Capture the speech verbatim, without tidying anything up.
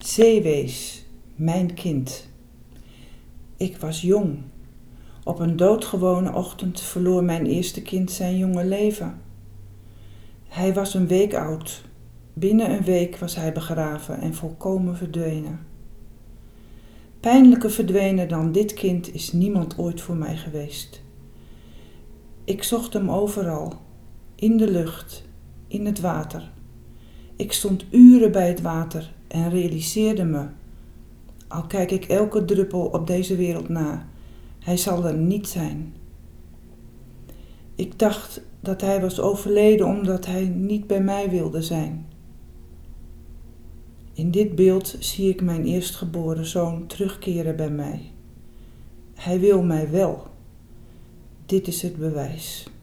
Zeewees, mijn kind. Ik was jong. Op een doodgewone ochtend verloor mijn eerste kind zijn jonge leven. Hij was een week oud. Binnen een week was hij begraven en volkomen verdwenen. Pijnlijker verdwenen dan dit kind is niemand ooit voor mij geweest. Ik zocht hem overal, in de lucht, in het water. Ik stond uren bij het water en realiseerde me, al kijk ik elke druppel op deze wereld na, hij zal er niet zijn. Ik dacht dat hij was overleden omdat hij niet bij mij wilde zijn. In dit beeld zie ik mijn eerstgeboren zoon terugkeren bij mij. Hij wil mij wel. Dit is het bewijs.